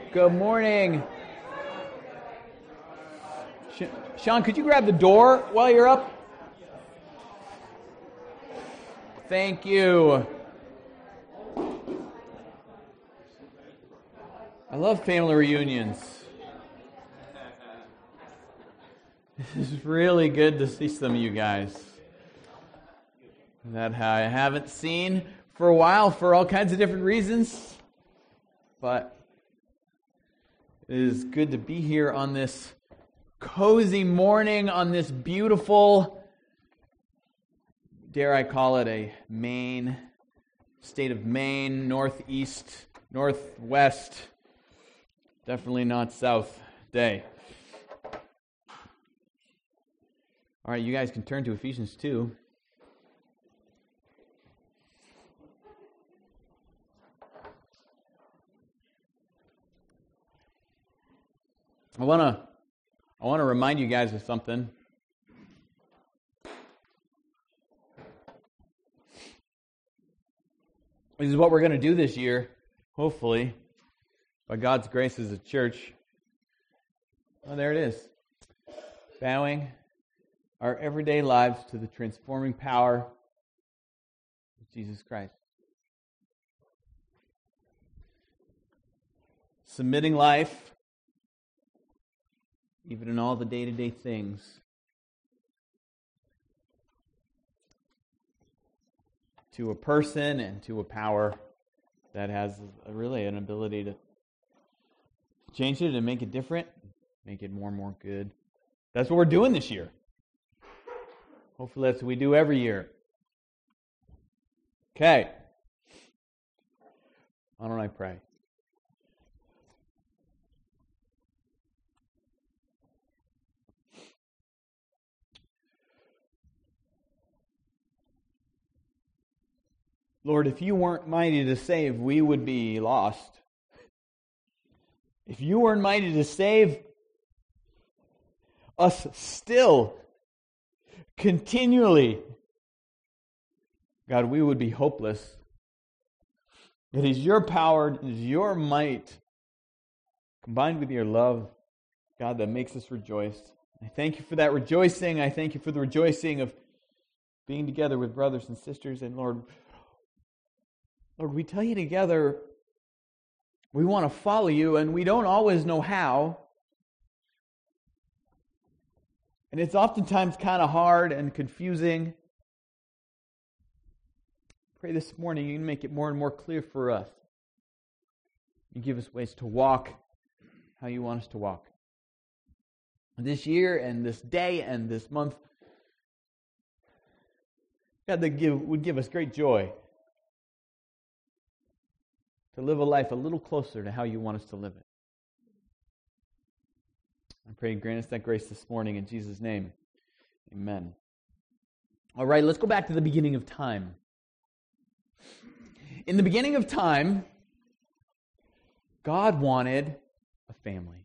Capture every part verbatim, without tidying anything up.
Good morning. Sean, could you grab the door while you're up? Thank you. I love family reunions. This is really good to see some of you guys that I haven't seen for a while for all kinds of different reasons. But it is good to be here on this cozy morning, on this beautiful, dare I call it a Maine, state of Maine, northeast, northwest, definitely not south day. All right, you guys can turn to Ephesians two. I want to I want to remind you guys of something. This is what we're going to do this year, hopefully, by God's grace as a church. Oh, there it is. Bowing our everyday lives to the transforming power of Jesus Christ. Submitting life, even in all the day-to-day things, to a person and to a power that has a, really an ability to change it and make it different, make it more and more good. That's what we're doing this year. Hopefully that's what we do every year. Okay. Why don't I pray? Lord, if you weren't mighty to save, we would be lost. If you weren't mighty to save us still, continually, God, we would be hopeless. It is your power, it is your might, combined with your love, God, that makes us rejoice. I thank you for that rejoicing. I thank you for the rejoicing of being together with brothers and sisters. And Lord, Lord, we tell you together, we want to follow you, and we don't always know how. And it's oftentimes kind of hard and confusing. Pray this morning you can make it more and more clear for us. You give us ways to walk how you want us to walk. This year and this day and this month, God, that give, would give us great joy to live a life a little closer to how you want us to live it. I pray and grant us that grace this morning in Jesus' name. Amen. All right, let's go back to the beginning of time. In the beginning of time, God wanted a family.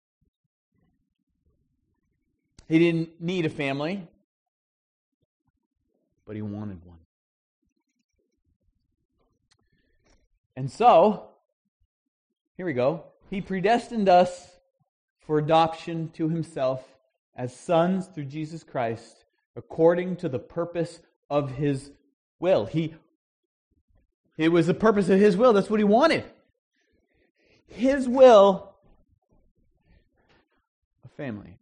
He didn't need a family, but He wanted one. And so, here we go. He predestined us for adoption to Himself as sons through Jesus Christ, according to the purpose of His will. He, it was the purpose of His will. That's what He wanted. His will, a family.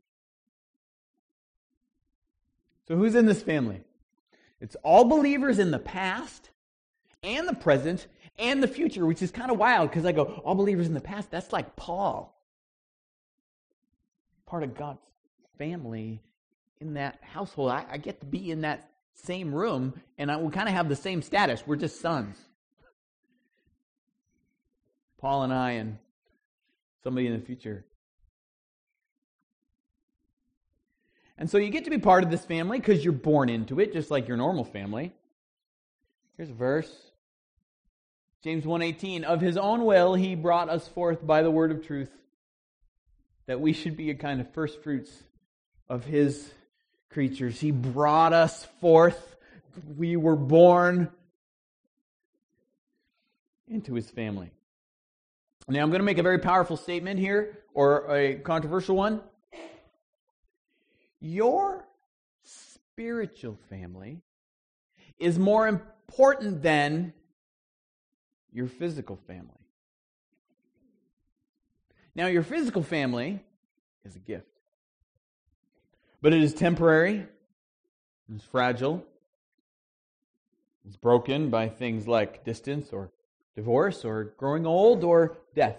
So who's in this family? It's all believers in the past and the present and the future, which is kind of wild because I go, all believers in the past, that's like Paul. Part of God's family in that household. I, I get to be in that same room, and I, we kind of have the same status. We're just sons. Paul and I and somebody in the future. And so you get to be part of this family because you're born into it, just like your normal family. Here's a verse. James one eighteen, of His own will He brought us forth by the word of truth, that we should be a kind of first fruits of His creatures. He brought us forth. We were born into His family. Now, I'm going to make a very powerful statement here, or a controversial one. Your spiritual family is more important than your physical family. Now, your physical family is a gift, but it is temporary, it's fragile, it's broken by things like distance or divorce or growing old or death.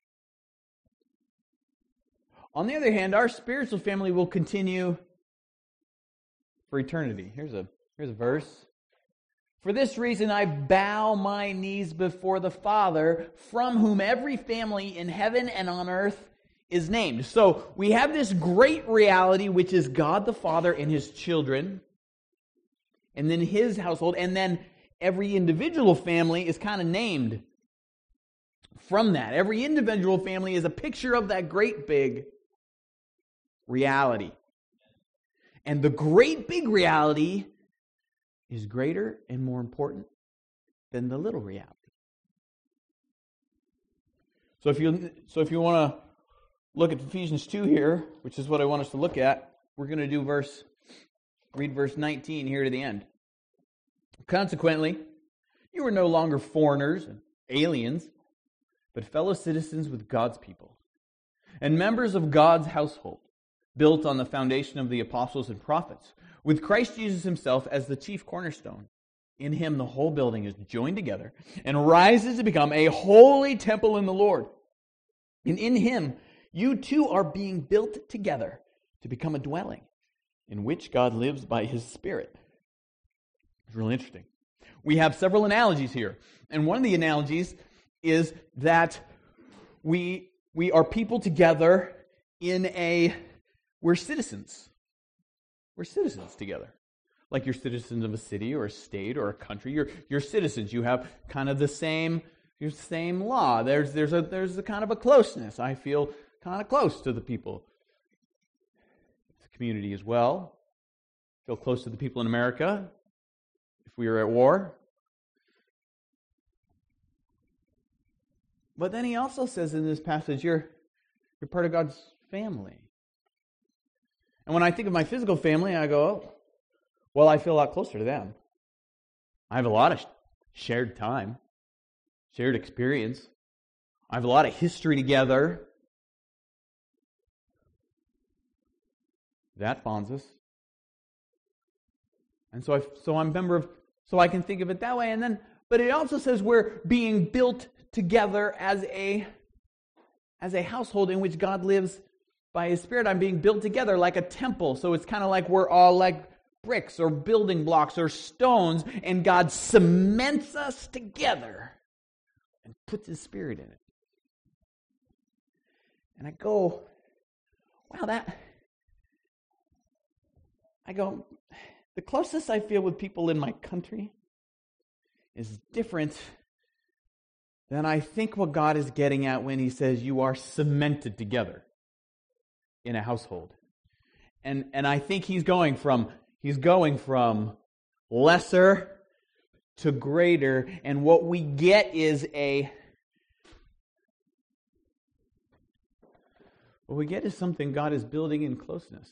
On the other hand, our spiritual family will continue for eternity. Here's a, here's a verse. For this reason I bow my knees before the Father, from whom every family in heaven and on earth is named. So we have this great reality, which is God the Father and His children, and then His household, and then every individual family is kind of named from that. Every individual family is a picture of that great big reality. And the great big reality is greater and more important than the little reality. So if you so if you want to look at Ephesians two here, which is what I want us to look at, we're going to do verse read verse nineteen here to the end. Consequently, you are no longer foreigners and aliens, but fellow citizens with God's people, and members of God's household, built on the foundation of the apostles and prophets, with Christ Jesus Himself as the chief cornerstone. In Him the whole building is joined together and rises to become a holy temple in the Lord. And in Him you too are being built together to become a dwelling in which God lives by His Spirit. It's really interesting. We have several analogies here. And one of the analogies is that we, we are people together in a, we're citizens. We're citizens together. Like you're citizens of a city or a state or a country. You're, you're citizens. You have kind of the same, your same law. There's, there's, a, there's a kind of a closeness. I feel kind of close to the people. The community as well. I feel close to the people in America if we were at war. But then he also says in this passage, you're, you're part of God's family. And when I think of my physical family, I go, oh, well, I feel a lot closer to them. I have a lot of shared time, shared experience. I have a lot of history together. That bonds us. And so I, so I'm a member of, so I can think of it that way. And then, but it also says we're being built together as a, as a household in which God lives by His Spirit. I'm being built together like a temple. So it's kind of like we're all like bricks or building blocks or stones, and God cements us together and puts His Spirit in it. And I go, wow, that, I go, the closest I feel with people in my country is different than I think what God is getting at when He says you are cemented together in a household. And and I think he's going from he's going from lesser to greater, and what we get is a what we get is something God is building in closeness.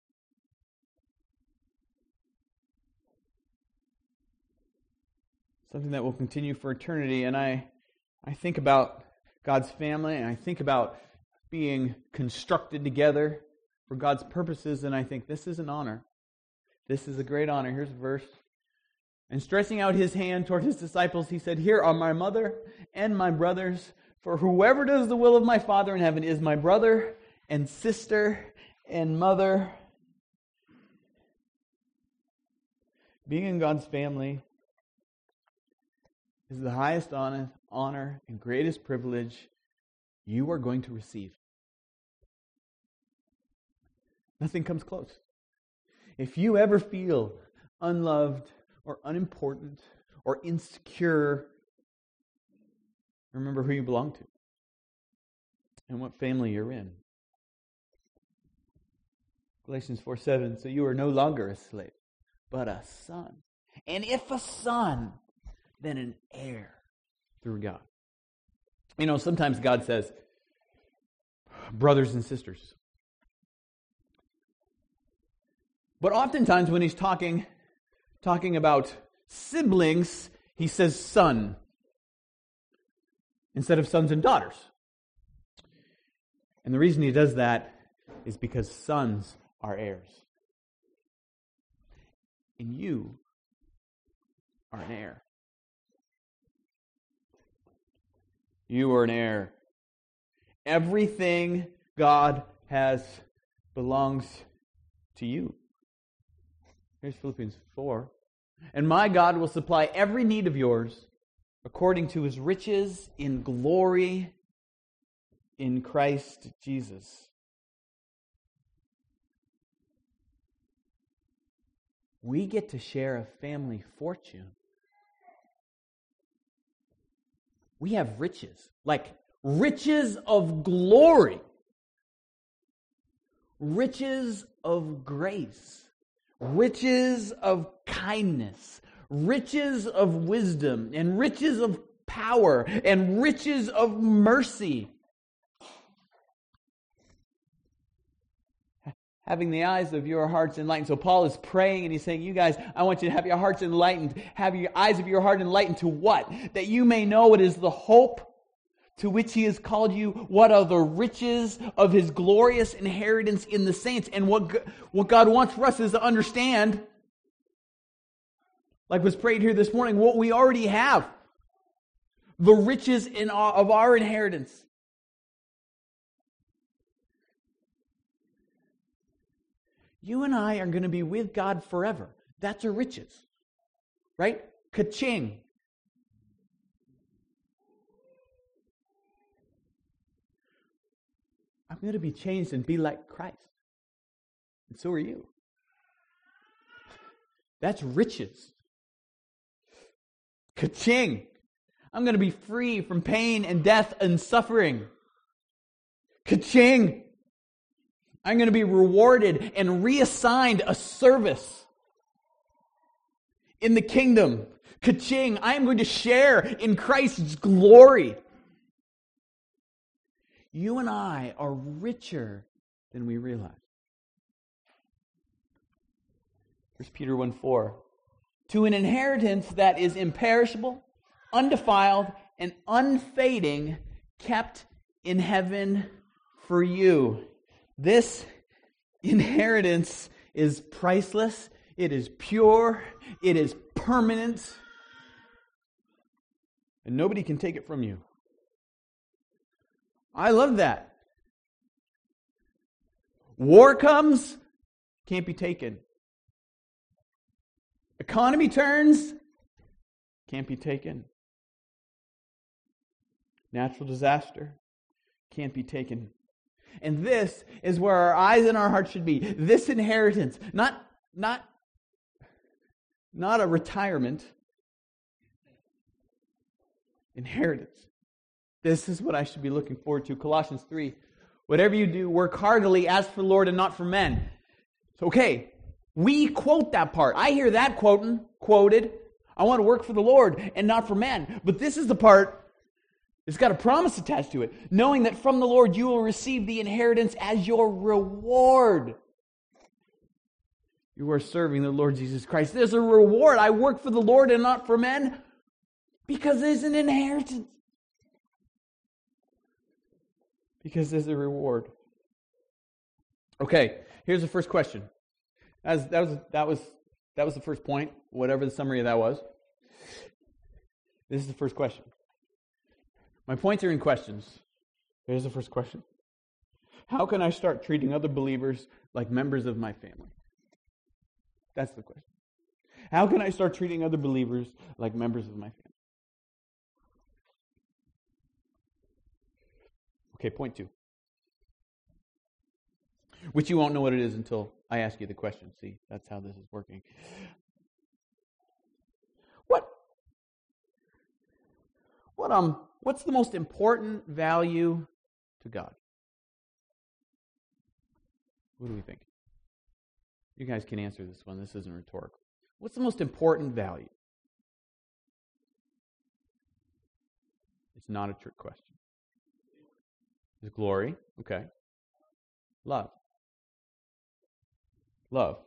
Something that will continue for eternity. And I I think about God's family, and I think about being constructed together for God's purposes, and I think this is an honor. This is a great honor. Here's a verse. And stretching out His hand toward His disciples, He said, here are my mother and my brothers, for whoever does the will of my Father in heaven is my brother and sister and mother. Being in God's family is the highest honor, honor and greatest privilege you are going to receive. Nothing comes close. If you ever feel unloved or unimportant or insecure, remember who you belong to and what family you're in. Galatians four seven, so you are no longer a slave, but a son. And if a son, then an heir through God. You know, sometimes God says, brothers and sisters. But oftentimes when he's talking, talking about siblings, he says son instead of sons and daughters. And the reason he does that is because sons are heirs. And you are an heir. You are an heir. Everything God has belongs to you. Here's Philippians four. And my God will supply every need of yours according to his riches in glory in Christ Jesus. We get to share a family fortune. We have riches, like riches of glory, riches of grace, riches of kindness, riches of wisdom, and riches of power, and riches of mercy. Having the eyes of your hearts enlightened. So Paul is praying and he's saying, you guys, I want you to have your hearts enlightened. Have your eyes of your heart enlightened to what? That you may know what is the hope to which he has called you, what are the riches of his glorious inheritance in the saints. And what, what God wants for us is to understand, like was prayed here this morning, what we already have. The riches in our, of our inheritance. You and I are going to be with God forever. That's our riches. Right? Ka-ching. I'm going to be changed and be like Christ. And so are you. That's riches. Ka-ching. I'm going to be free from pain and death and suffering. Ka-ching. I'm going to be rewarded and reassigned a service in the kingdom. Ka-ching. I am going to share in Christ's glory. You and I are richer than we realize. First Peter one four. To an inheritance that is imperishable, undefiled, and unfading, kept in heaven for you. This inheritance is priceless, it is pure, it is permanent, and nobody can take it from you. I love that. War comes, can't be taken. Economy turns, can't be taken. Natural disaster, can't be taken. And this is where our eyes and our hearts should be. This inheritance, not, not, not a retirement. Inheritance. This is what I should be looking forward to. Colossians three. Whatever you do, work heartily as for the Lord and not for men. So, okay, we quote that part. I hear that quoting, quoted. I want to work for the Lord and not for men. But this is the part. It's got a promise attached to it, knowing that from the Lord you will receive the inheritance as your reward. You are serving the Lord Jesus Christ. There's a reward. I work for the Lord and not for men because there's an inheritance. Because there's a reward. Okay, here's the first question. As that was that was that was the first point, whatever the summary of that was. This is the first question. My points are in questions. Here's the first question. How can I start treating other believers like members of my family? That's the question. How can I start treating other believers like members of my family? Okay, point two. Which you won't know what it is until I ask you the question. See, that's how this is working. What? What um? What's the most important value to God? What do we think? You guys can answer this one. This isn't rhetorical. What's the most important value? It's not a trick question. His glory. Okay. Love. Love.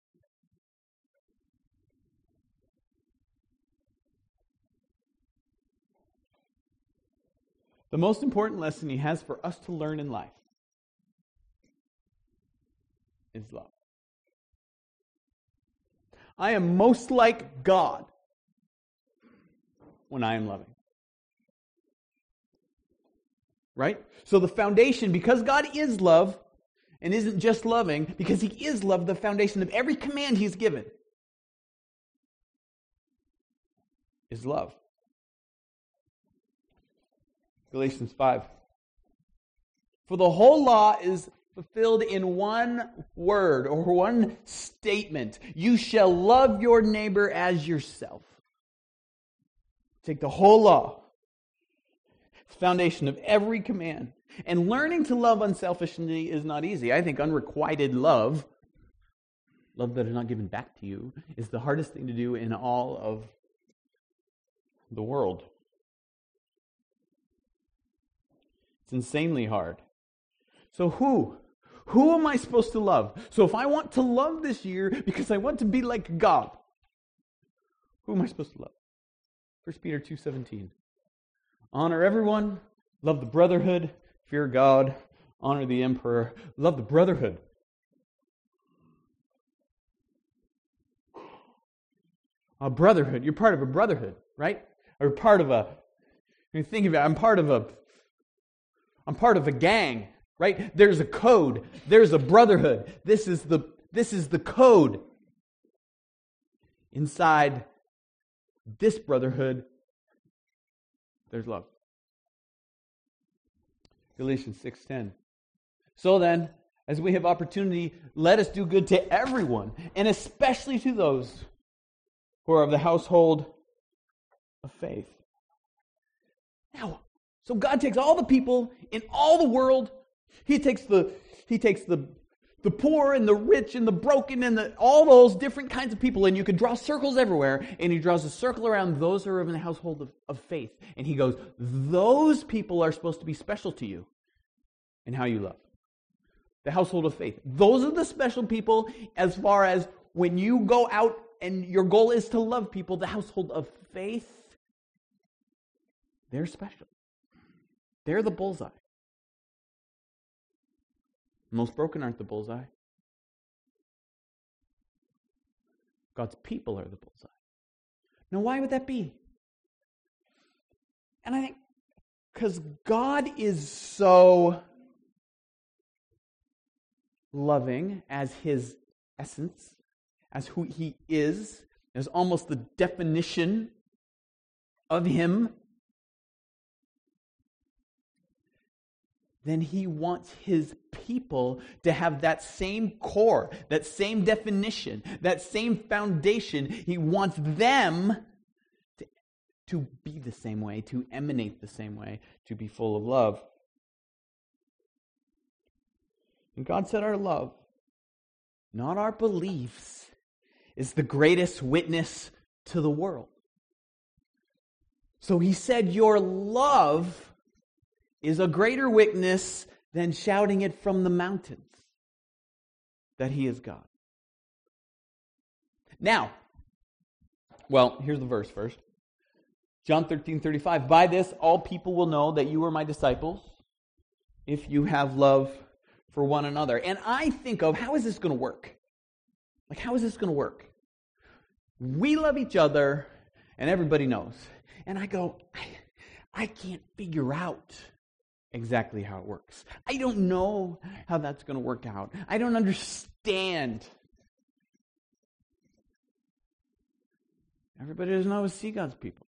The most important lesson he has for us to learn in life is love. I am most like God when I am loving. Right? So the foundation, because God is love and isn't just loving, because he is love, the foundation of every command he's given is love. Galatians five. For the whole law is fulfilled in one word or one statement. You shall love your neighbor as yourself. Take the whole law, foundation of every command. And learning to love unselfishly is not easy. I think unrequited love, love that is not given back to you, is the hardest thing to do in all of the world. It's insanely hard. So who? Who am I supposed to love? So if I want to love this year because I want to be like God, who am I supposed to love? First Peter two seventeen. Honor everyone, love the brotherhood, fear God, honor the emperor, love the brotherhood. A brotherhood. You're part of a brotherhood, right? Or part of a, you think about it, I'm part of a I'm part of a gang, right? There's a code. There's a brotherhood. This is the this is the code. Inside this brotherhood, there's love. Galatians six ten. So then, as we have opportunity, let us do good to everyone, and especially to those who are of the household of faith. Now, so God takes all the people in all the world. He takes the He takes the the poor and the rich and the broken and the, all those different kinds of people, and you could draw circles everywhere, and he draws a circle around those who are in the household of, of faith. And he goes, those people are supposed to be special to you in how you love. The household of faith. Those are the special people as far as when you go out and your goal is to love people, the household of faith, they're special. They're the bullseye. Most broken aren't the bullseye. God's people are the bullseye. Now, why would that be? And I think because God is so loving as his essence, as who he is, as almost the definition of him, then he wants his people to have that same core, that same definition, that same foundation. He wants them to, to be the same way, to emanate the same way, to be full of love. And God said our love, not our beliefs, is the greatest witness to the world. So he said your love is a greater witness than shouting it from the mountains that he is God. Now, well, here's the verse first. John thirteen thirty-five. By this all people will know that you are my disciples if you have love for one another. And I think of, how is this going to work? Like, how is this going to work? We love each other and everybody knows. And I go, I, I can't figure out exactly how it works. I don't know how that's going to work out. I don't understand. Everybody doesn't always see God's people.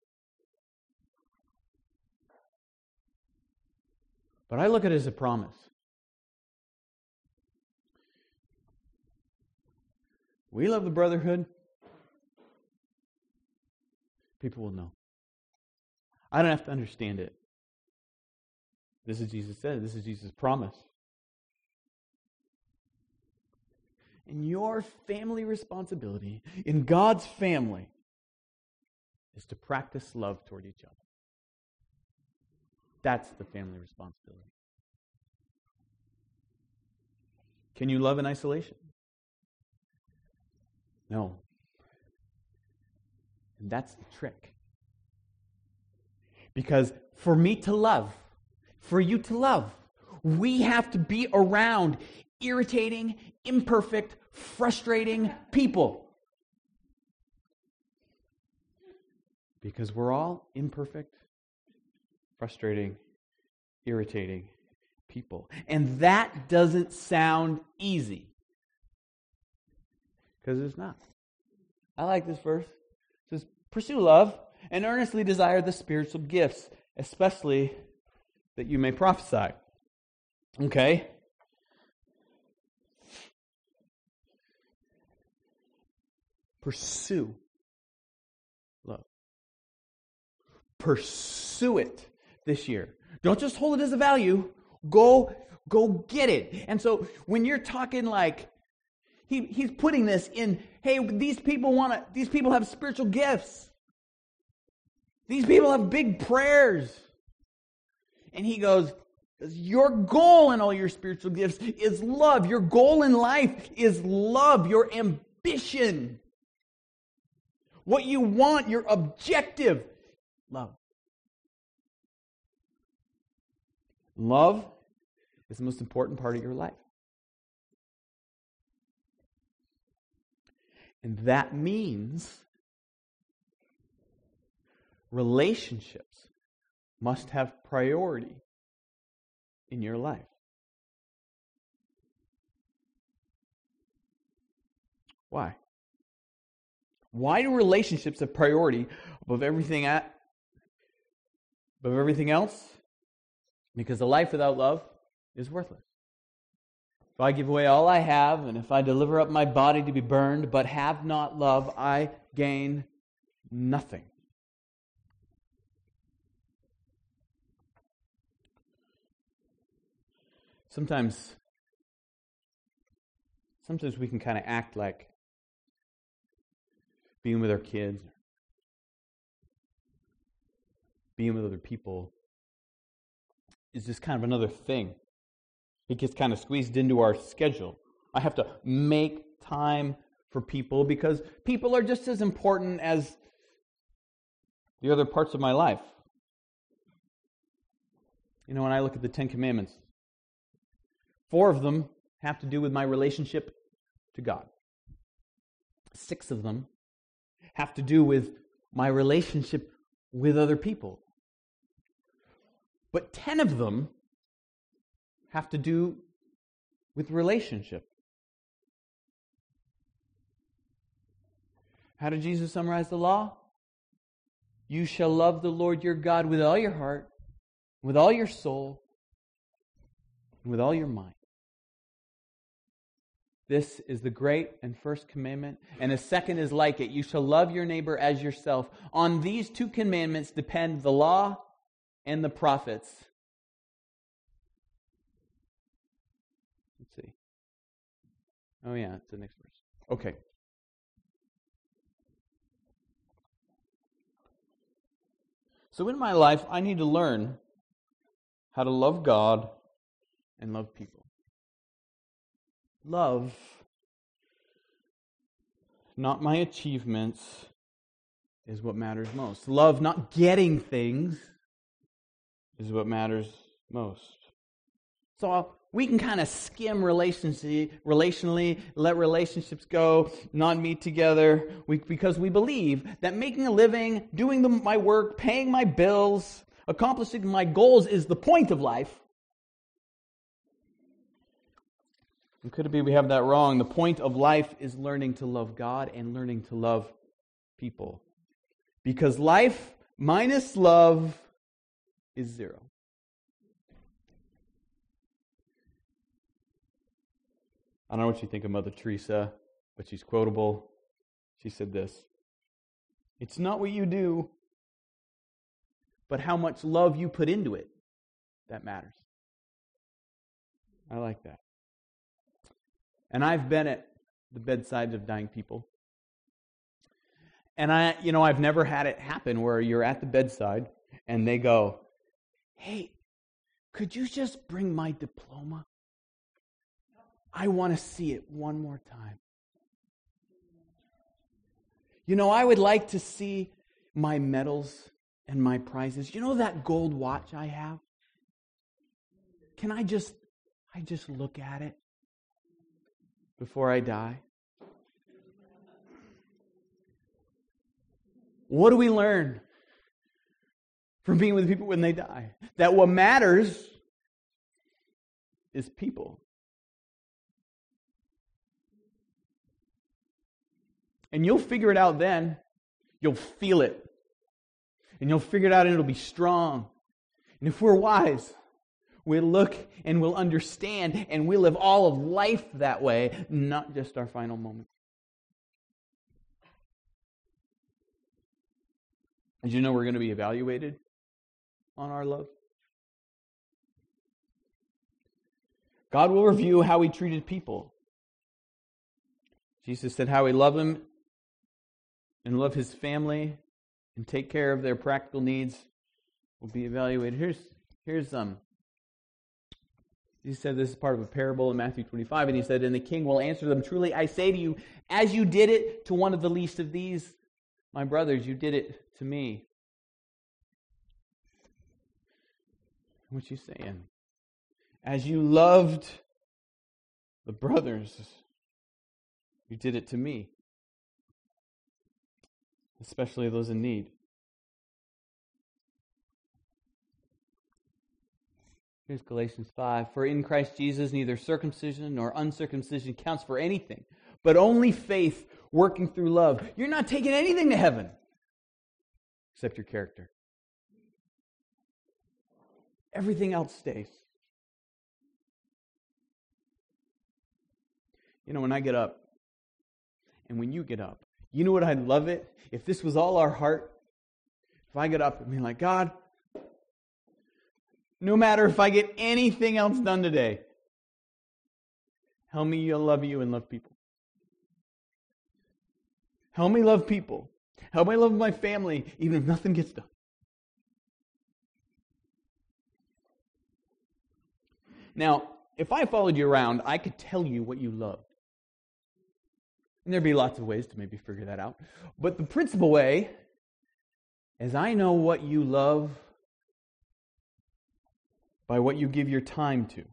But I look at it as a promise. We love the brotherhood. People will know. I don't have to understand it. This is Jesus said. This is Jesus' promise. And your family responsibility in God's family is to practice love toward each other. That's the family responsibility. Can you love in isolation? No. And that's the trick. Because for me to love, for you to love, we have to be around irritating, imperfect, frustrating people. Because we're all imperfect, frustrating, irritating people. And that doesn't sound easy. Because it's not. I like this verse. It says, pursue love and earnestly desire the spiritual gifts, especially that you may prophesy. Okay? Pursue love. Pursue it this year. Don't just hold it as a value. Go, go get it. And so when you're talking like, he, he's putting this in, hey, these people want to, these people have spiritual gifts. These people have big prayers. And he goes, your goal in all your spiritual gifts is love. Your goal in life is love. Your ambition. What you want, your objective, love. Love is the most important part of your life. And that means relationships must have priority in your life. Why? Why do relationships have priority above everything at above everything else? Because a life without love is worthless. If I give away all I have, and if I deliver up my body to be burned, but have not love, I gain nothing. Sometimes, sometimes we can kind of act like being with our kids, being with other people is just kind of another thing. It gets kind of squeezed into our schedule. I have to make time for people because people are just as important as the other parts of my life. You know, when I look at the Ten Commandments, four of them have to do with my relationship to God. Six of them have to do with my relationship with other people. But ten of them have to do with relationship. How did Jesus summarize the law? You shall love the Lord your God with all your heart, with all your soul, and with all your mind. This is the great and first commandment, and a second is like it. You shall love your neighbor as yourself. On these two commandments depend the law and the prophets. Let's see. Oh yeah, it's the next verse. Okay. So in my life, I need to learn how to love God and love people. Love, not my achievements, is what matters most. Love, not getting things, is what matters most. So we can kind of skim relationally, relationally, let relationships go, not meet together, we, because we believe that making a living, doing the, my work, paying my bills, accomplishing my goals is the point of life. And could it be we have that wrong? The point of life is learning to love God and learning to love people. Because life minus love is zero. I don't know what you think of Mother Teresa, but she's quotable. She said this: it's not what you do, but how much love you put into it that matters. I like that. And I've been at the bedsides of dying people. And I, you know, I've never had it happen where you're at the bedside and they go, hey, could you just bring my diploma? I want to see it one more time. You know, I would like to see my medals and my prizes. You know that gold watch I have? Can I just, I just look at it before I die? What do we learn from being with people when they die? That what matters is people. And you'll figure it out then. You'll feel it. And you'll figure it out and it'll be strong. And if we're wise, we'll look and we'll understand and we'll live all of life that way, not just our final moments. Did you know we're going to be evaluated on our love? God will review how we treated people. Jesus said how we love Him and love His family and take care of their practical needs will be evaluated. Here's, here's um. He said this is part of a parable in Matthew twenty-five, and He said, and the king will answer them, truly I say to you, as you did it to one of the least of these, my brothers, you did it to me. What's He saying? As you loved the brothers, you did it to me. Especially those in need. Here's Galatians five. For in Christ Jesus neither circumcision nor uncircumcision counts for anything, but only faith working through love. You're not taking anything to heaven except your character. Everything else stays. You know, when I get up, and when you get up, you know what I'd love it? If this was all our heart, if I get up and be like, God, no matter if I get anything else done today, help me love you and love people. Help me love people. Help me love my family, even if nothing gets done. Now, if I followed you around, I could tell you what you loved. And there'd be lots of ways to maybe figure that out. But the principal way is I know what you love by what you give your time to.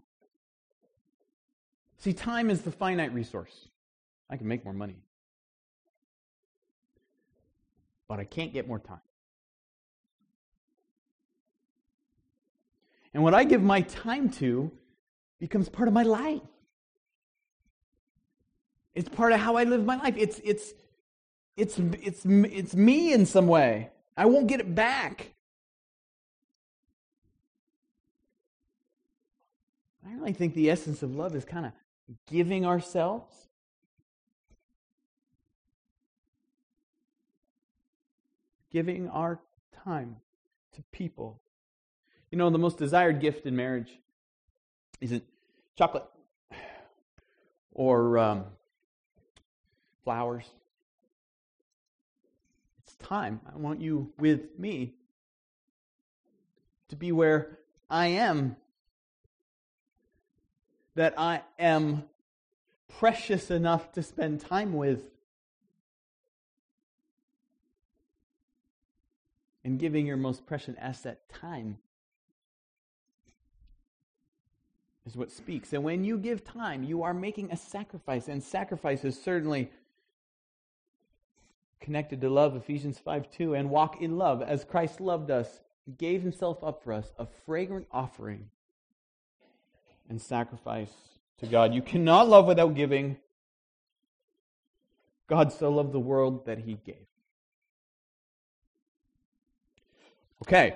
See, time is the finite resource. I can make more money. But I can't get more time. And what I give my time to becomes part of my life. It's part of how I live my life. It's it's it's it's it's me in some way. I won't get it back. I really think the essence of love is kind of giving ourselves. Giving our time to people. You know, the most desired gift in marriage isn't chocolate or um, flowers. It's time. I want you with me to be where I am. That I am precious enough to spend time with. And giving your most precious asset, time, is what speaks. And when you give time, you are making a sacrifice. And sacrifice is certainly connected to love, Ephesians five two. And walk in love as Christ loved us. He gave Himself up for us, a fragrant offering and sacrifice to God. You cannot love without giving. God so loved the world that He gave. Okay.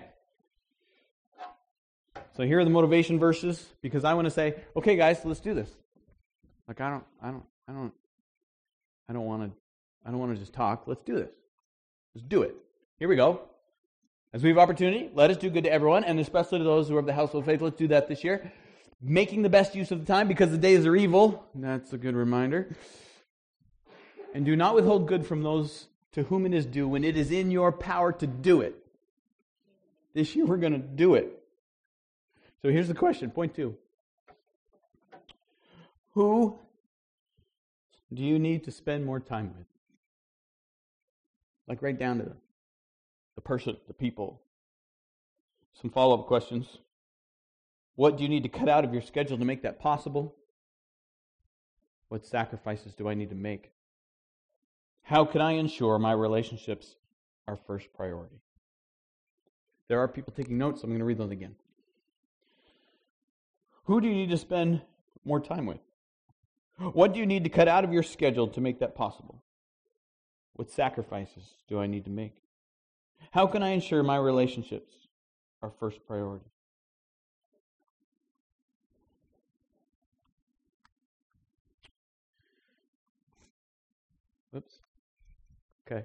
So here are the motivation verses, because I want to say, okay guys, let's do this. Like I don't I don't I don't I don't want to I don't want to just talk. Let's do this. Let's do it. Here we go. As we have opportunity, let us do good to everyone, and especially to those who are of the household of faith. Let's do that this year. Making the best use of the time, because the days are evil. That's a good reminder. And do not withhold good from those to whom it is due when it is in your power to do it. This year we're going to do it. So here's the question, point two. Who do you need to spend more time with? Like right down to the, the person, the people. Some follow-up questions. What do you need to cut out of your schedule to make that possible? What sacrifices do I need to make? How can I ensure my relationships are first priority? There are people taking notes, so I'm going to read those again. Who do you need to spend more time with? What do you need to cut out of your schedule to make that possible? What sacrifices do I need to make? How can I ensure my relationships are first priority? Oops. Okay.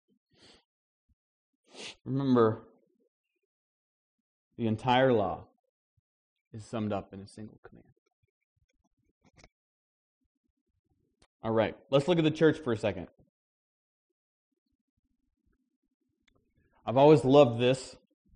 Remember, the entire law is summed up in a single command. All right, let's look at the church for a second. I've always loved this.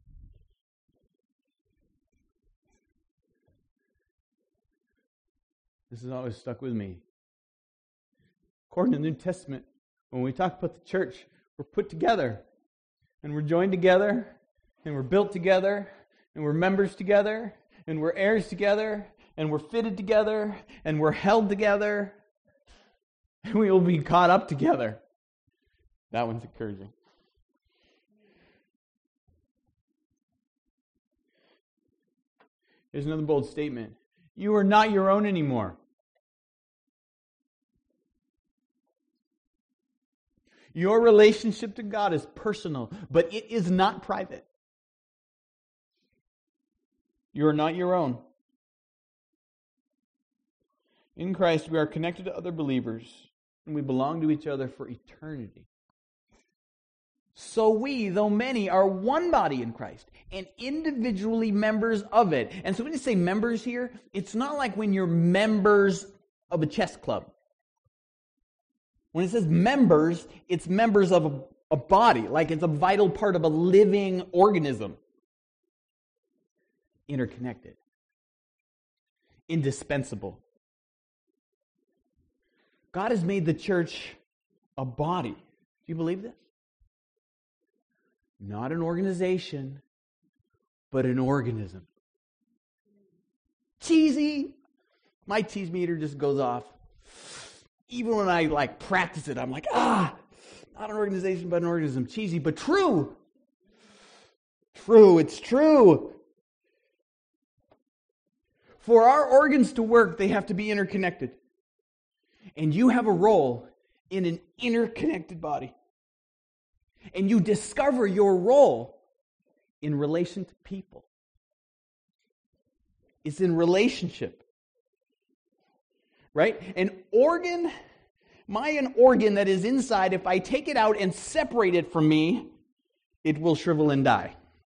This has always stuck with me. According to the New Testament, when we talk about the church, we're put together, and we're joined together, and we're built together, and we're members together, and we're heirs together, and we're fitted together, and we're held together, and we will be caught up together. That one's encouraging. Here's another bold statement. You are not your own anymore. Your relationship to God is personal, but it is not private. You are not your own. In Christ, we are connected to other believers, and we belong to each other for eternity. So we, though many, are one body in Christ, and individually members of it. And so when you say members here, it's not like when you're members of a chess club. When it says members, it's members of a, a body, like it's a vital part of a living organism. Interconnected. Indispensable. God has made the church a body. Do you believe this? Not an organization, but an organism. Cheesy. My cheese meter just goes off. Even when I like practice it, I'm like, ah, not an organization, but an organism. Cheesy, but true. True, it's true. For our organs to work, they have to be interconnected. And you have a role in an interconnected body. And you discover your role in relation to people. It's in relationship. Right? An organ, my an organ that is inside, if I take it out and separate it from me, it will shrivel and die.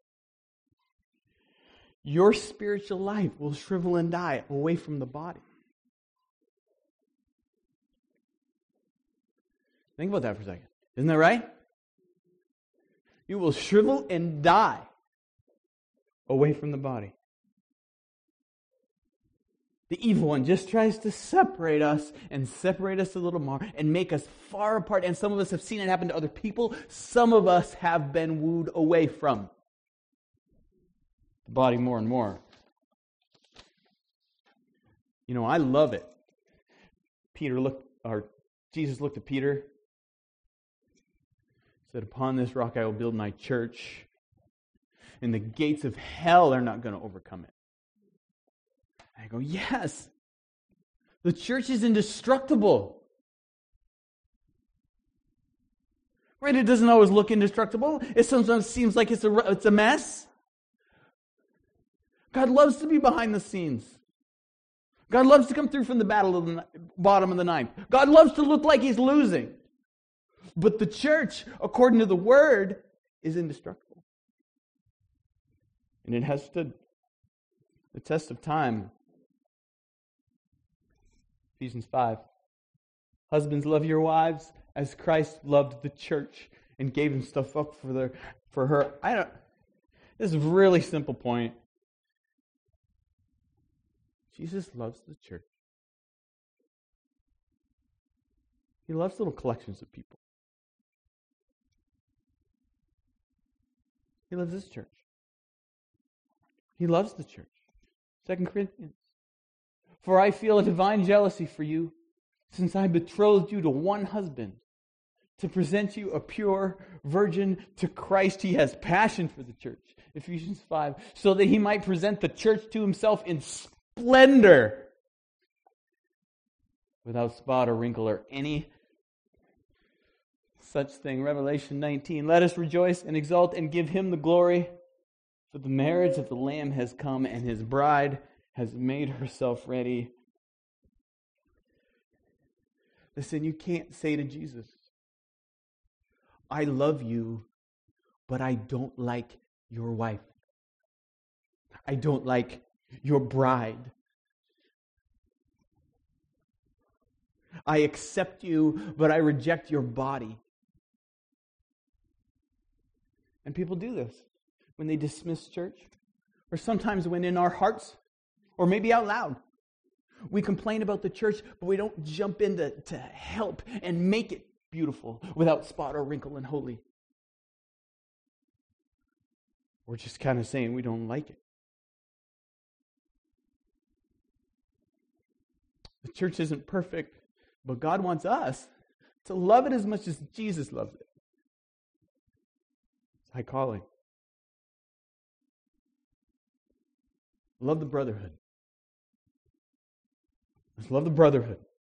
Your spiritual life will shrivel and die away from the body. Think about that for a second. Isn't that right? You will shrivel and die away from the body. The evil one just tries to separate us and separate us a little more and make us far apart. And some of us have seen it happen to other people. Some of us have been wooed away from the body more and more. You know, I love it. Peter looked, or Jesus looked at Peter, said, "Upon this rock I will build my church, and the gates of hell are not going to overcome it." I go, yes, the church is indestructible. Right? It doesn't always look indestructible. It sometimes seems like it's a, it's a mess. God loves to be behind the scenes. God loves to come through from the battle of the bottom of the ninth. God loves to look like He's losing. But the church, according to the Word, is indestructible. And it has stood the test of time. Ephesians five. Husbands, love your wives as Christ loved the church and gave Himself up for their for her. I don't. This is a really simple point. Jesus loves the church. He loves little collections of people. He loves this church. He loves the church. Second Corinthians. For I feel a divine jealousy for you, since I betrothed you to one husband, to present you a pure virgin to Christ. He has passion for the church. Ephesians five. So that he might present the church to himself in splendor, without spot or wrinkle or any such thing. Revelation nineteen. Let us rejoice and exult and give him the glory, for the marriage of the Lamb has come, and his bride has made herself ready. Listen, you can't say to Jesus, I love you, but I don't like your wife. I don't like your bride. I accept you, but I reject your body. And people do this when they dismiss church, or sometimes when in our hearts, or maybe out loud, we complain about the church, but we don't jump in to, to help and make it beautiful without spot or wrinkle and holy. We're just kind of saying we don't like it. The church isn't perfect, but God wants us to love it as much as Jesus loves it. It's high calling. Love the brotherhood. Let's love the brotherhood.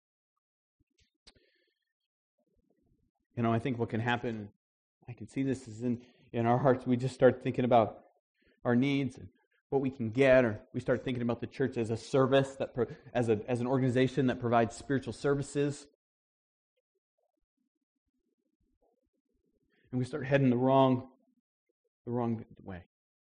You know, I think what can happen, I can see this is in, in our hearts, we just start thinking about our needs and what we can get, or we start thinking about the church as a service, that pro, as a as an organization that provides spiritual services. And we start heading the wrong, the wrong way.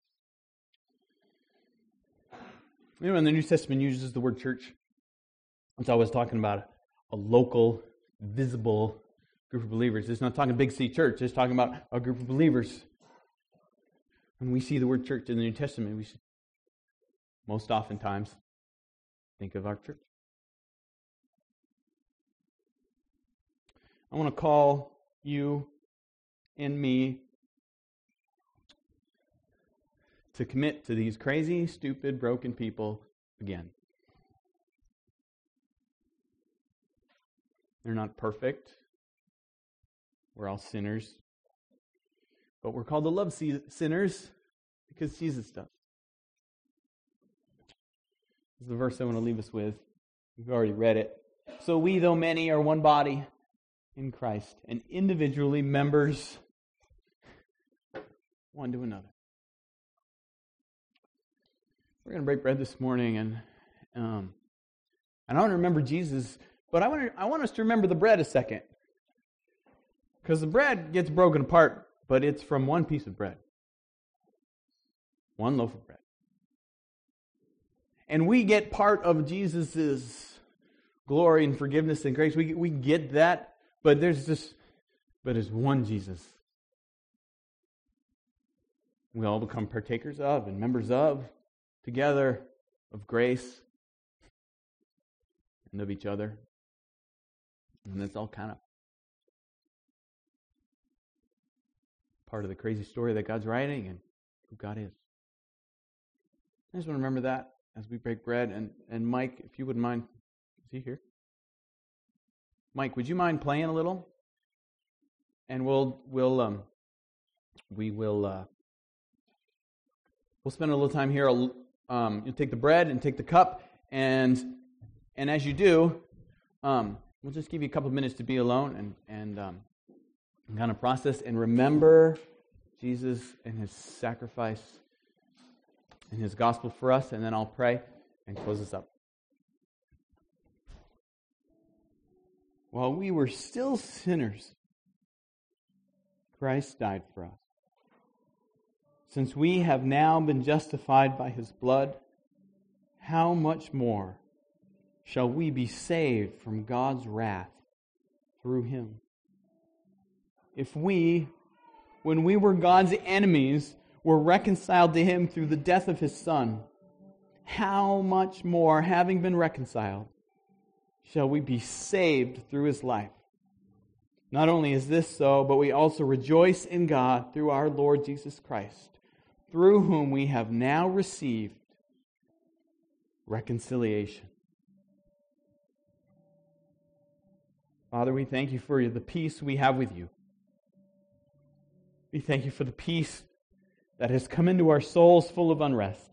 You know, when the New Testament uses the word church, it's always talking about a local, visible group of believers. It's not talking big C church. It's talking about a group of believers. When we see the word church in the New Testament, we should most oftentimes think of our church. I want to call you and me to commit to these crazy, stupid, broken people again. They're not perfect. We're all sinners. But we're called to love sinners because Jesus does. This is the verse I want to leave us with. We've already read it. So we, though many, are one body in Christ, and individually members one to another. We're going to break bread this morning, and um, and I want to remember Jesus, but I want to, I want us to remember the bread a second. Because the bread gets broken apart, but it's from one piece of bread. One loaf of bread. And we get part of Jesus' glory and forgiveness and grace. We, we get that, but there's just, but there's one Jesus. We all become partakers of and members of, together, of grace and of each other. And that's all kind of part of the crazy story that God's writing and who God is. I just want to remember that as we break bread. And, and Mike, if you wouldn't mind, is he here? Mike, would you mind playing a little? And we'll we'll um we will uh, we'll spend a little time here. Um, you'll take the bread and take the cup, and and as you do, um, we'll just give you a couple of minutes to be alone and and um, kind of process and remember Jesus and His sacrifice and His gospel for us, and then I'll pray and close this up. While we were still sinners, Christ died for us. Since we have now been justified by His blood, how much more shall we be saved from God's wrath through Him? If we, when we were God's enemies, were reconciled to Him through the death of His Son, how much more, having been reconciled, shall we be saved through His life? Not only is this so, but we also rejoice in God through our Lord Jesus Christ, through whom we have now received reconciliation. Father, we thank you for the peace we have with you. We thank you for the peace that has come into our souls full of unrest.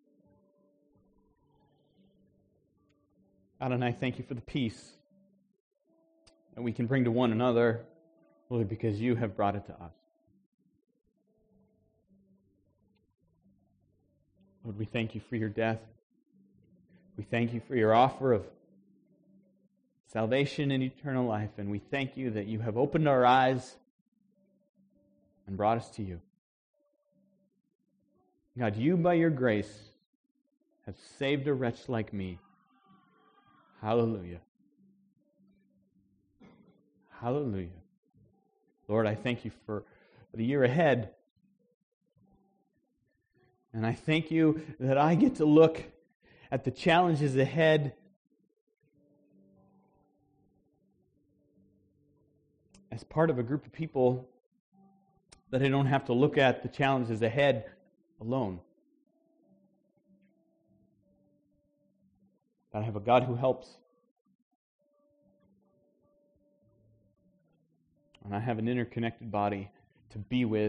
God, and I thank you for the peace that we can bring to one another, Lord, because you have brought it to us. Lord, we thank you for your death. We thank you for your offer of salvation and eternal life, and we thank you that you have opened our eyes and brought us to you. God, you, by your grace, have saved a wretch like me. Hallelujah. Hallelujah. Lord, I thank you for the year ahead. And I thank you that I get to look at the challenges ahead as part of a group of people that I don't have to look at the challenges ahead alone. But I have a God who helps. And I have an interconnected body to be with.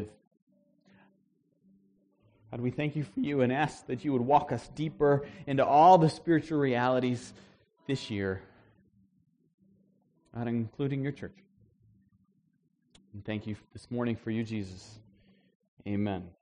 God, we thank you for you and ask that you would walk us deeper into all the spiritual realities this year, God, including your church. And thank you this morning for you, Jesus. Amen.